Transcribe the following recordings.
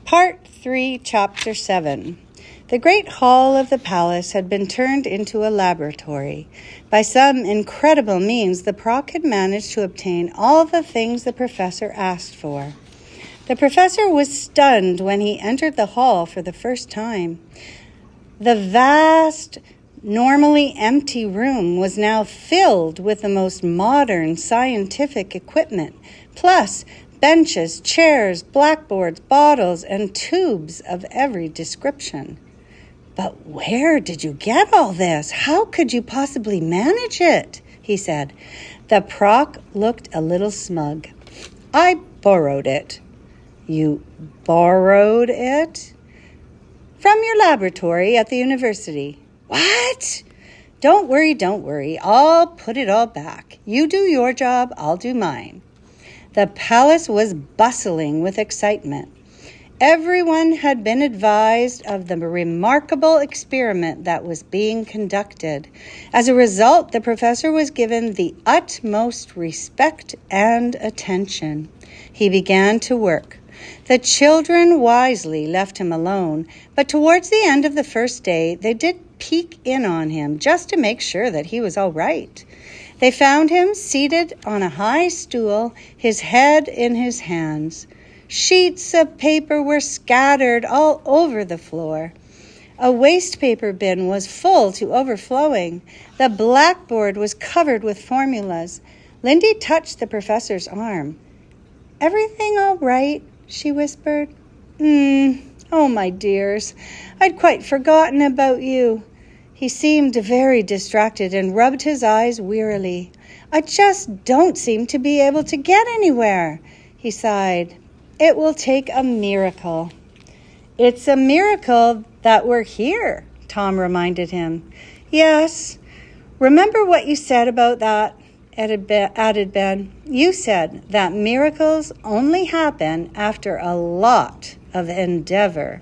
Part 3, Chapter 7. The great hall of the palace had been turned into a laboratory. By some incredible means, the Proc had managed to obtain all the things the professor asked for. The professor was stunned when he entered the hall for the first time. The vast, normally empty room was now filled with the most modern scientific equipment, plus benches, chairs, blackboards, bottles, and tubes of every description. "But where did you get all this? How could you possibly manage it?" he said. The Proc looked a little smug. "I borrowed it." "You borrowed it?" "From your laboratory at the university." "What?" Don't worry. I'll put it all back. You do your job, I'll do mine." The palace was bustling with excitement. Everyone had been advised of the remarkable experiment that was being conducted. As a result, the professor was given the utmost respect and attention. He began to work. The children wisely left him alone, but towards the end of the first day, they did peek in on him just to make sure that he was all right. They found him seated on a high stool, his head in his hands. Sheets of paper were scattered all over the floor. A waste paper bin was full to overflowing. The blackboard was covered with formulas. Lindy touched the professor's arm. "Everything all right?" she whispered. Oh, my dears, I'd quite forgotten about you." He seemed very distracted and rubbed his eyes wearily. "I just don't seem to be able to get anywhere," he sighed. "It will take a miracle." "It's a miracle that we're here," Tom reminded him. "Yes. Remember what you said about that?" added Ben. "You said that miracles only happen after a lot of endeavor.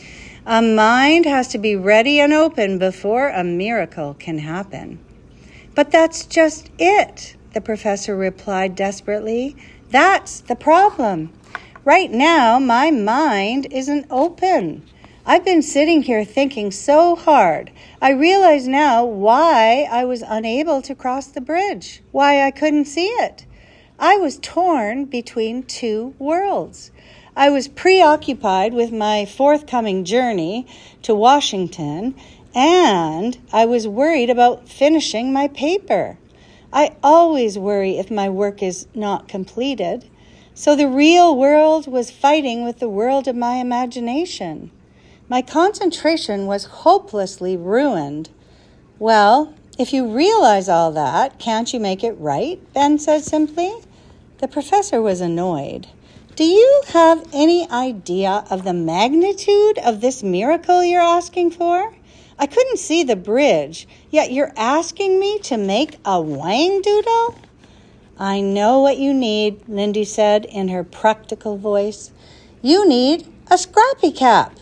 A mind has to be ready and open before a miracle can happen." "But that's just it," the professor replied desperately. "That's the problem. Right now, my mind isn't open. I've been sitting here thinking so hard. I realize now why I was unable to cross the bridge, why I couldn't see it. I was torn between two worlds. I was preoccupied with my forthcoming journey to Washington, and I was worried about finishing my paper. I always worry if my work is not completed. So the real world was fighting with the world of my imagination. My concentration was hopelessly ruined." "Well, if you realize all that, can't you make it right?" Ben said simply. The professor was annoyed. "Do you have any idea of the magnitude of this miracle you're asking for? I couldn't see the bridge, yet you're asking me to make a Whangdoodle?" "I know what you need," Lindy said in her practical voice. "You need a scrappy cap."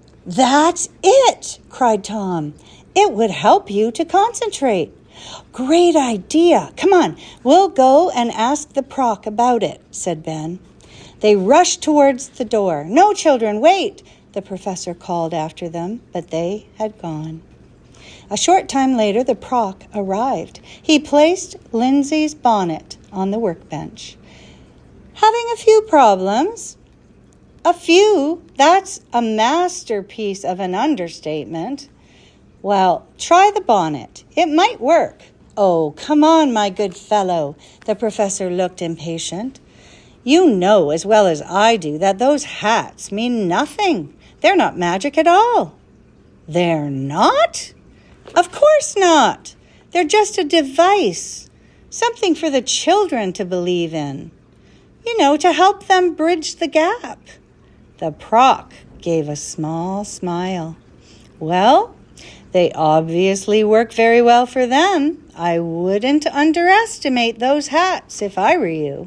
"That's it!" cried Tom. "It would help you to concentrate." "Great idea. Come on, we'll go and ask the Proc about it," said Ben. They rushed towards the door. "No, children, wait," the professor called after them, but they had gone. A short time later, the Proc arrived. He placed Lindsay's bonnet on the workbench. "Having a few problems?" "A few? That's a masterpiece of an understatement." "Well, try the bonnet. It might work." "Oh, come on, my good fellow." The professor looked impatient. "You know as well as I do that those hats mean nothing. They're not magic at all." "They're not?" "Of course not. They're just a device, something for the children to believe in. You know, to help them bridge the gap." The Proc gave a small smile. "Well, they obviously work very well for them. I wouldn't underestimate those hats if I were you."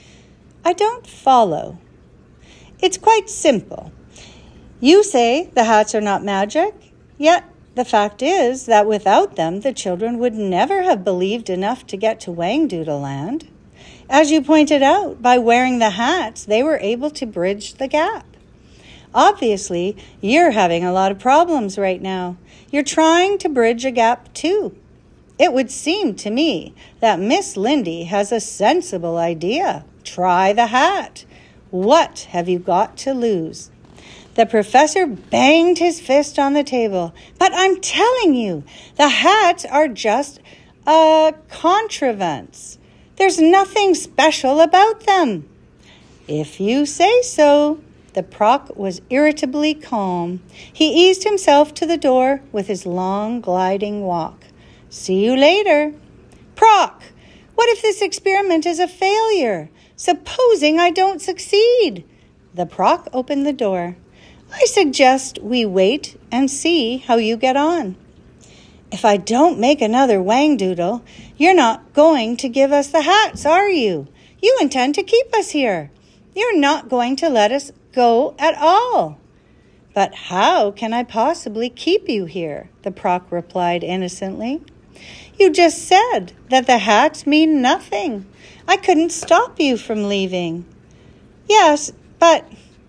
"I don't follow." "It's quite simple. You say the hats are not magic, yet the fact is that without them, the children would never have believed enough to get to Whangdoodle Land. As you pointed out, by wearing the hats, they were able to bridge the gap. Obviously, you're having a lot of problems right now. You're trying to bridge a gap too. It would seem to me that Miss Lindy has a sensible idea. Try the hat. What have you got to lose? The professor banged his fist on the table. But I'm telling you, the hats are just a contrivance. There's nothing special about them. If you say so. The Proc was irritably calm. He eased himself to the door with his long gliding walk. See you later. Proc, what if this experiment is a failure? Supposing I don't succeed? The Proc opened the door. I suggest we wait and see how you get on. If I don't make another Whangdoodle, you're not going to give us the hats, are you? You intend to keep us here. You're not going to let us go at all. But how can I possibly keep you here? The Proc replied innocently. You just said that the hats mean nothing. I couldn't stop you from leaving. Yes, but,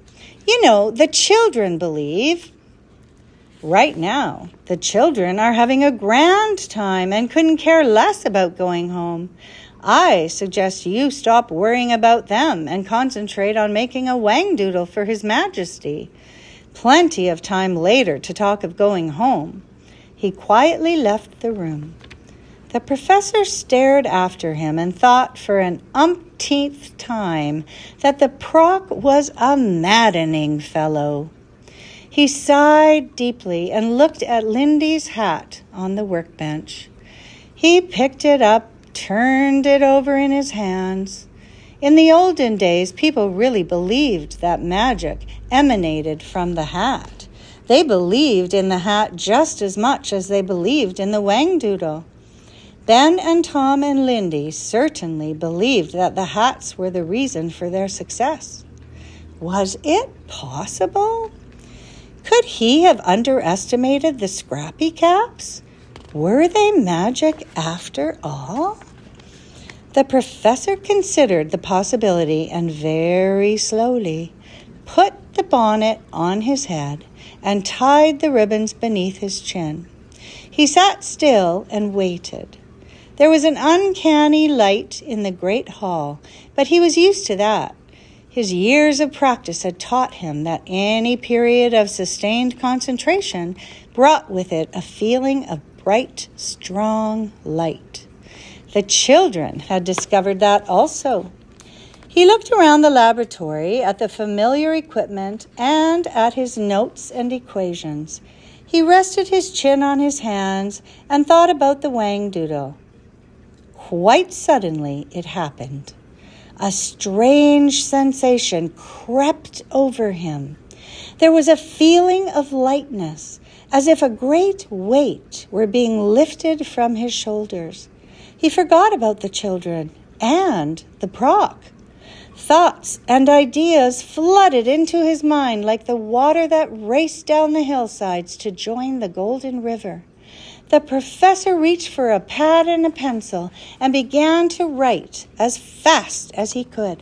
the children believe. Right now, the children are having a grand time and couldn't care less about going home. I suggest you stop worrying about them and concentrate on making a Whangdoodle for His Majesty. Plenty of time later to talk of going home. He quietly left the room. The professor stared after him and thought for an umpteenth time that the Proc was a maddening fellow. He sighed deeply and looked at Lindy's hat on the workbench. He picked it up, turned it over in his hands. In the olden days, people really believed that magic emanated from the hat. They believed in the hat just as much as they believed in the Whangdoodle. Ben and Tom and Lindy certainly believed that the hats were the reason for their success. Was it possible? Could he have underestimated the Scrappy Caps? Were they magic after all? The professor considered the possibility and very slowly put the bonnet on his head and tied the ribbons beneath his chin. He sat still and waited. There was an uncanny light in the great hall, but he was used to that. His years of practice had taught him that any period of sustained concentration brought with it a feeling of bright, strong light. The children had discovered that also. He looked around the laboratory at the familiar equipment and at his notes and equations. He rested his chin on his hands and thought about the Whangdoodle. Quite suddenly it happened. A strange sensation crept over him. There was a feeling of lightness, as if a great weight were being lifted from his shoulders. He forgot about the children and the Proc. Thoughts and ideas flooded into his mind like the water that raced down the hillsides to join the Golden River. The professor reached for a pad and a pencil and began to write as fast as he could.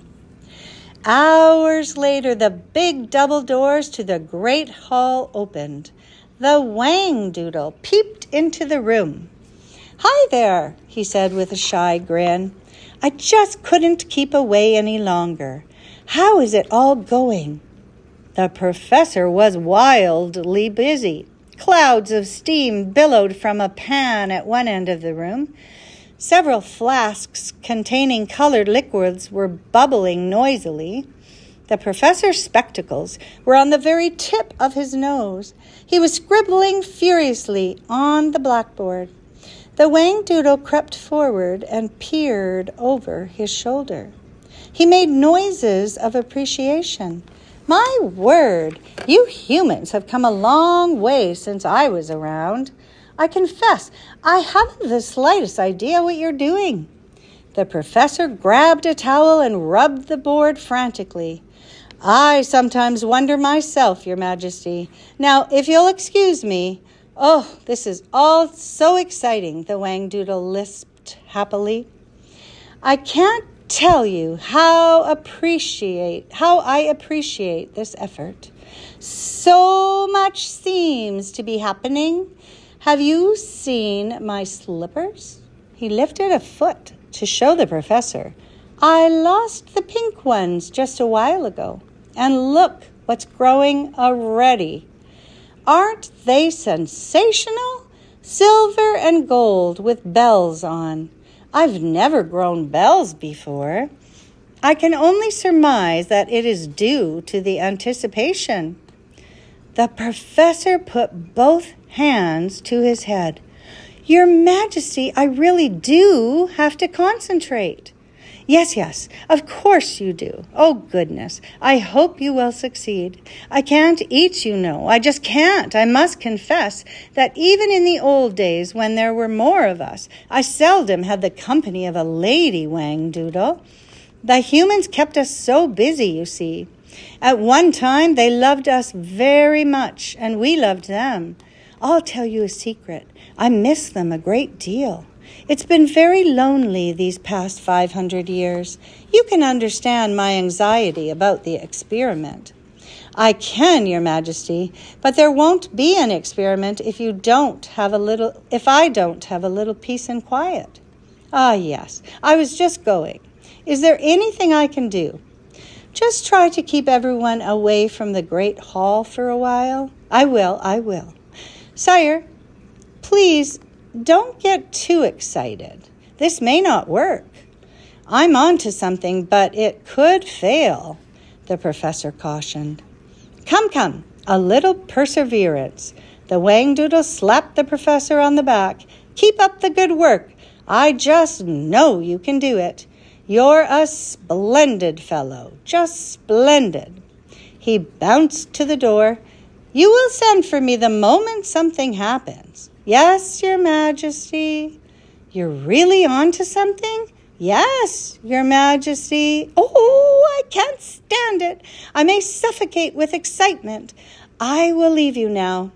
Hours later, the big double doors to the great hall opened. The Whangdoodle peeped into the room. "Hi there," he said with a shy grin. "I just couldn't keep away any longer. How is it all going?" The professor was wildly busy. Clouds of steam billowed from a pan at one end of the room. Several flasks containing colored liquids were bubbling noisily. The professor's spectacles were on the very tip of his nose. He was scribbling furiously on the blackboard. The Whangdoodle crept forward and peered over his shoulder. He made noises of appreciation. "My word, you humans have come a long way since I was around. I confess, I haven't the slightest idea what you're doing." The professor grabbed a towel and rubbed the board frantically. "I sometimes wonder myself, Your Majesty. Now, if you'll excuse me." "Oh, this is all so exciting," the Whangdoodle lisped happily. "I can't tell you how I appreciate this effort. So much seems to be happening. Have you seen my slippers?" He lifted a foot to show the professor. "I lost the pink ones just a while ago, and look what's growing already. Aren't they sensational? Silver and gold with bells on. I've never grown bells before. I can only surmise that it is due to the anticipation." The professor put both hands to his head. "Your Majesty, I really do have to concentrate." Yes, of course you do. Oh, goodness, I hope you will succeed. I can't eat, you know. I just can't. I must confess that even in the old days when there were more of us, I seldom had the company of a lady, Whangdoodle. The humans kept us so busy, you see. At one time, they loved us very much, and we loved them. I'll tell you a secret. I miss them a great deal. It's been very lonely these past 500 years. You can understand my anxiety about the experiment." "I can, Your Majesty, but there won't be an experiment if I don't have a little peace and quiet." "Ah, yes, I was just going. Is there anything I can do?" "Just try to keep everyone away from the Great Hall for a while." I will. "Sire, please don't get too excited. This may not work. I'm on to something, but it could fail," the professor cautioned. Come, a little perseverance." The Whangdoodle slapped the professor on the back. "Keep up the good work. I just know you can do it. You're a splendid fellow, just splendid." He bounced to the door. "You will send for me the moment something happens." "Yes, Your Majesty." "You're really on to something?" "Yes, Your Majesty." "Oh, I can't stand it. I may suffocate with excitement. I will leave you now."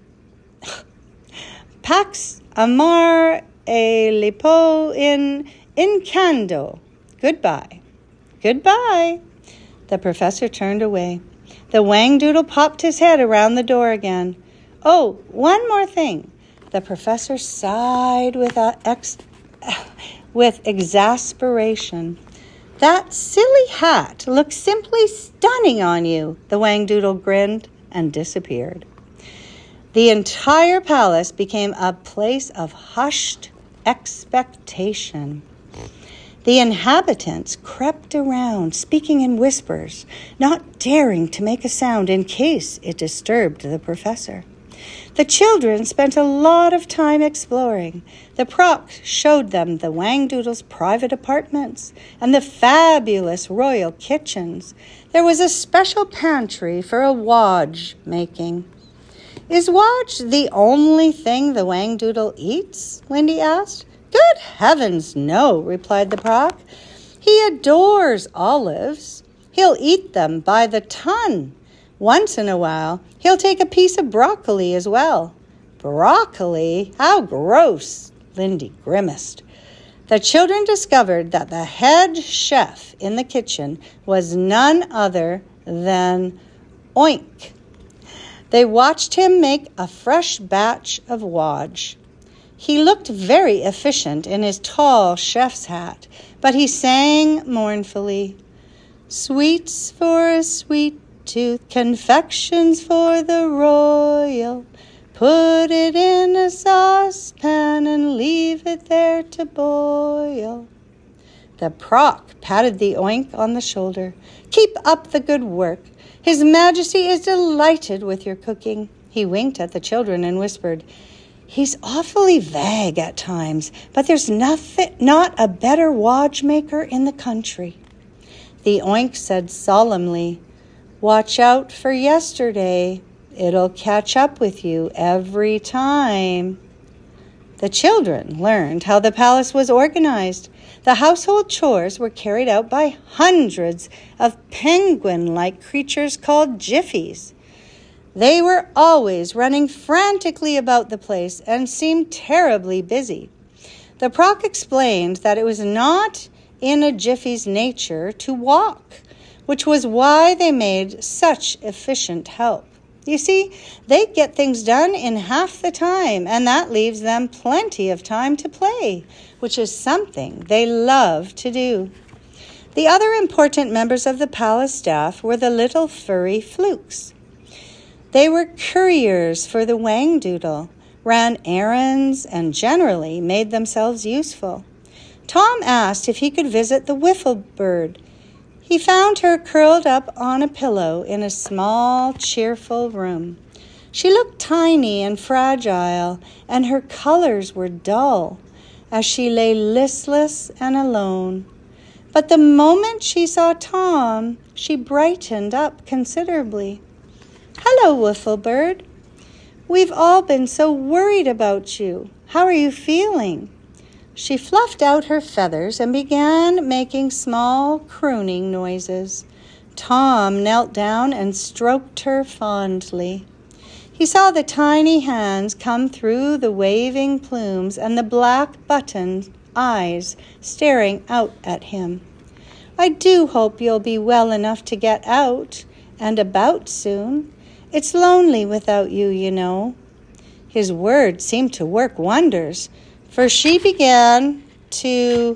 "Pax amar e lipo in incando." Goodbye. "Goodbye." The professor turned away. The Whangdoodle popped his head around the door again. "Oh, one more thing." The professor sighed with exasperation. "That silly hat looks simply stunning on you." The Whangdoodle grinned and disappeared. The entire palace became a place of hushed expectation. The inhabitants crept around, speaking in whispers, not daring to make a sound in case it disturbed the professor. The children spent a lot of time exploring. The Proc showed them the Whangdoodle's private apartments and the fabulous royal kitchens. There was a special pantry for a wodge making. "Is wodge the only thing the Whangdoodle eats?" Lindy asked. "Good heavens, no," replied the Proc. "He adores olives. He'll eat them by the ton. Once in a while, he'll take a piece of broccoli as well." "Broccoli? How gross!" Lindy grimaced. The children discovered that the head chef in the kitchen was none other than Oink. They watched him make a fresh batch of wodge. He looked very efficient in his tall chef's hat, but he sang mournfully, "Sweets for a sweet tooth, confections for the royal. Put it in a saucepan and leave it there to boil." The Proc patted the Oink on the shoulder. "Keep up the good work. His Majesty is delighted with your cooking." He winked at the children and whispered, "He's awfully vague at times, but there's not a better wodge maker in the country." The Oink said solemnly, "Watch out for yesterday. It'll catch up with you every time." The children learned how the palace was organized. The household chores were carried out by hundreds of penguin-like creatures called jiffies. They were always running frantically about the place and seemed terribly busy. The Proc explained that it was not in a Jiffy's nature to walk, which was why they made such efficient help. You see, they get things done in half the time, and that leaves them plenty of time to play, which is something they love to do. The other important members of the palace staff were the little furry flukes. They were couriers for the Whangdoodle, ran errands, and generally made themselves useful. Tom asked if he could visit the Wiffle Bird. He found her curled up on a pillow in a small, cheerful room. She looked tiny and fragile, and her colors were dull as she lay listless and alone. But the moment she saw Tom, she brightened up considerably. "Hello, Wiffle Bird. We've all been so worried about you. How are you feeling?" She fluffed out her feathers and began making small crooning noises. Tom knelt down and stroked her fondly. He saw the tiny hands come through the waving plumes and the black buttoned eyes staring out at him. "I do hope you'll be well enough to get out and about soon. It's lonely without you, you know." His words seemed to work wonders, for she began to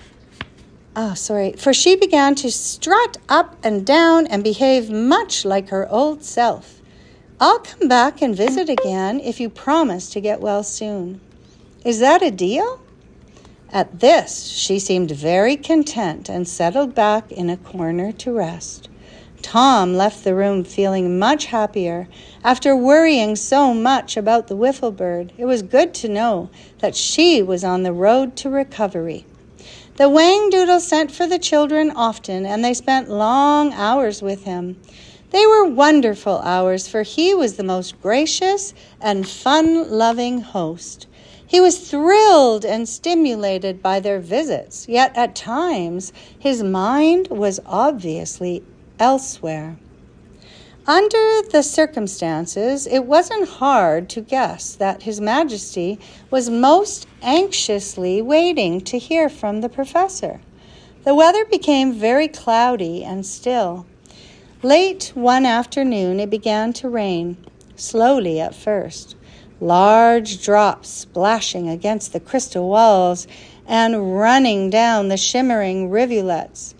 strut up and down and behave much like her old self. "I'll come back and visit again if you promise to get well soon. Is that a deal?" At this, she seemed very content and settled back in a corner to rest. Tom left the room feeling much happier. After worrying so much about the Wiffle Bird, it was good to know that she was on the road to recovery. The Whangdoodle sent for the children often, and they spent long hours with him. They were wonderful hours, for he was the most gracious and fun-loving host. He was thrilled and stimulated by their visits, yet at times his mind was obviously elsewhere. Under the circumstances, it wasn't hard to guess that His Majesty was most anxiously waiting to hear from the professor. The weather became very cloudy and still. Late one afternoon, it began to rain, slowly at first, large drops splashing against the crystal walls and running down the shimmering rivulets.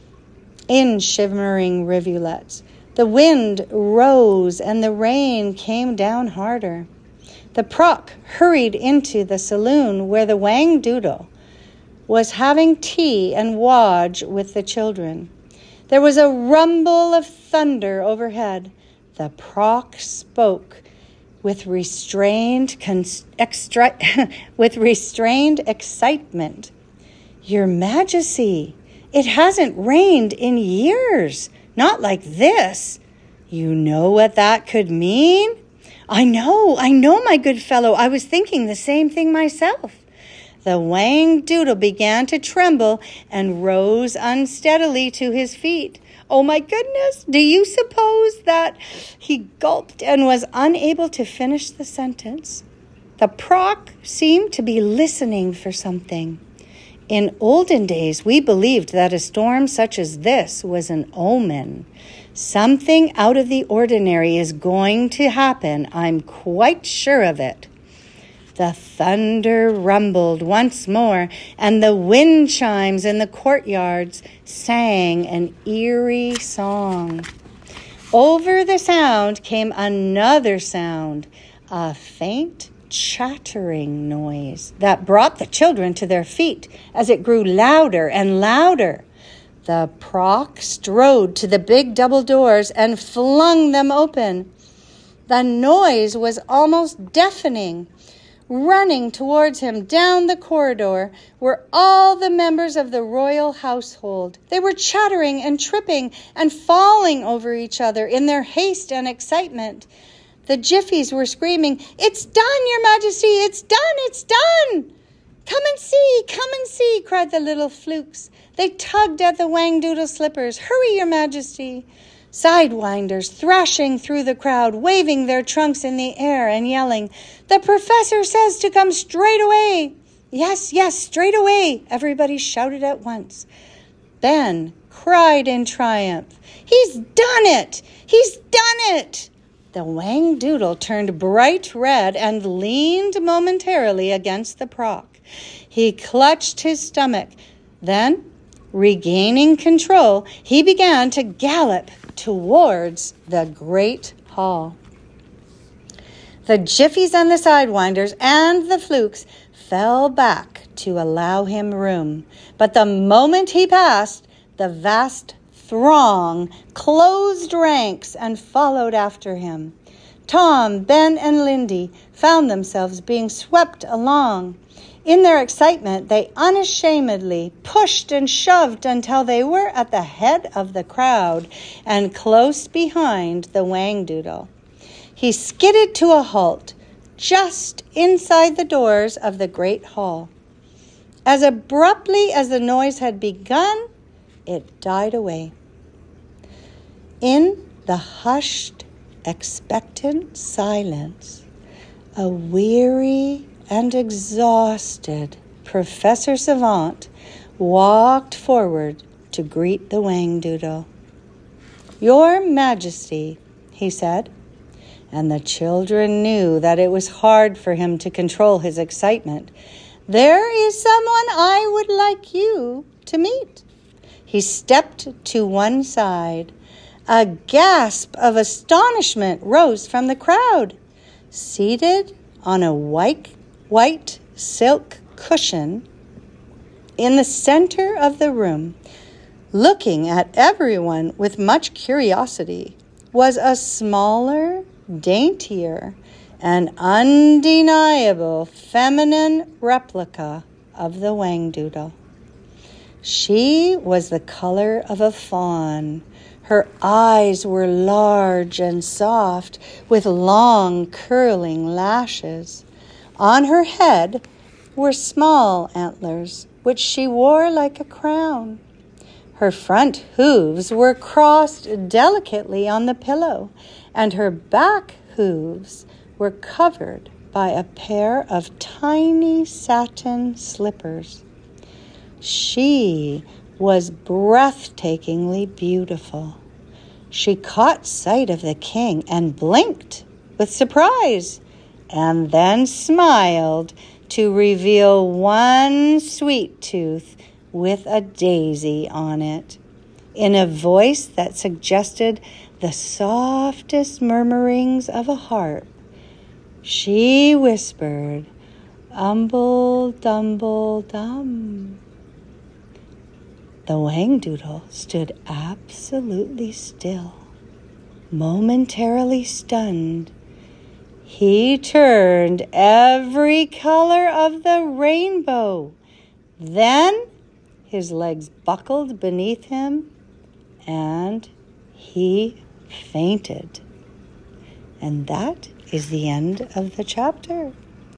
The wind rose and the rain came down harder. The Proc hurried into the saloon where the Whangdoodle was having tea and wodge with the children. There was a rumble of thunder overhead. The Proc spoke with restrained excitement. "Your Majesty, it hasn't rained in years. Not like this. You know what that could mean?" I know, my good fellow. I was thinking the same thing myself." The Whangdoodle began to tremble and rose unsteadily to his feet. "Oh, my goodness, do you suppose that—" He gulped and was unable to finish the sentence. The Proc seemed to be listening for something. "In olden days, we believed that a storm such as this was an omen. Something out of the ordinary is going to happen. I'm quite sure of it." The thunder rumbled once more, and the wind chimes in the courtyards sang an eerie song. Over the sound came another sound, a faint chattering noise that brought the children to their feet as it grew louder and louder. The Proc strode to the big double doors and flung them open. The noise was almost deafening. Running towards him down the corridor were all the members of the royal household. They were chattering and tripping and falling over each other in their haste and excitement. The Jiffies were screaming, "It's done, Your Majesty! It's done! It's done!" Come and see, cried the little flukes. They tugged at the Whangdoodle slippers. "Hurry, Your Majesty!" Sidewinders thrashing through the crowd, waving their trunks in the air and yelling, "The professor says to come straight away." Yes, yes, straight away, everybody shouted at once. Ben cried in triumph, "He's done it! He's done it!" The Whangdoodle turned bright red and leaned momentarily against the proc. He clutched his stomach. Then, regaining control, he began to gallop towards the great hall. The Jiffies and the Sidewinders and the Flukes fell back to allow him room. But the moment he passed, the vast throng closed ranks and followed after him. Tom, Ben, and Lindy found themselves being swept along. In their excitement, they unashamedly pushed and shoved until they were at the head of the crowd and close behind the Whangdoodle. He skidded to a halt just inside the doors of the great hall. As abruptly as the noise had begun, it died away. In the hushed, expectant silence, a weary and exhausted Professor Savant walked forward to greet the Whangdoodle. "Your Majesty," he said, and the children knew that it was hard for him to control his excitement. "There is someone I would like you to meet." He stepped to one side. A gasp of astonishment rose from the crowd. Seated on a white silk cushion in the center of the room, looking at everyone with much curiosity, was a smaller, daintier, and undeniable feminine replica of the Whangdoodle. She was the color of a fawn. Her eyes were large and soft, with long, curling lashes. On her head were small antlers, which she wore like a crown. Her front hooves were crossed delicately on the pillow, and her back hooves were covered by a pair of tiny satin slippers. She was breathtakingly beautiful. She caught sight of the king and blinked with surprise, and then smiled to reveal one sweet tooth with a daisy on it. In a voice that suggested the softest murmurings of a harp, she whispered, "Umble, dumble, dum." The Whangdoodle stood absolutely still, momentarily stunned. He turned every color of the rainbow. Then his legs buckled beneath him, and he fainted. And that is the end of the chapter.